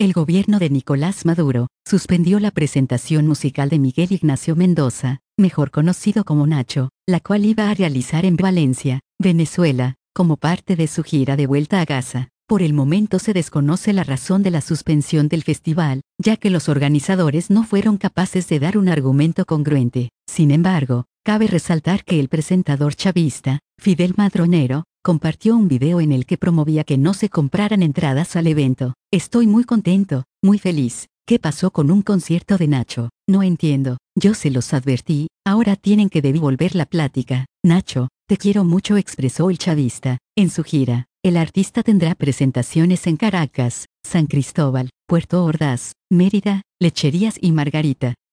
El gobierno de Nicolás Maduro suspendió la presentación musical de Miguel Ignacio Mendoza, mejor conocido como Nacho, la cual iba a realizar en Valencia, Venezuela, como parte de su gira de vuelta a Gaza. Por el momento se desconoce la razón de la suspensión del festival, ya que los organizadores no fueron capaces de dar un argumento congruente. Sin embargo, cabe resaltar que el presentador chavista, Fidel Madronero, compartió un video en el que promovía que no se compraran entradas al evento. Estoy muy contento, muy feliz. ¿Qué pasó con un concierto de Nacho? No entiendo. Yo se los advertí, ahora tienen que devolver la plática. Nacho, te quiero mucho, expresó el chavista. En su gira, el artista tendrá presentaciones en Caracas, San Cristóbal, Puerto Ordaz, Mérida, Lecherías y Margarita.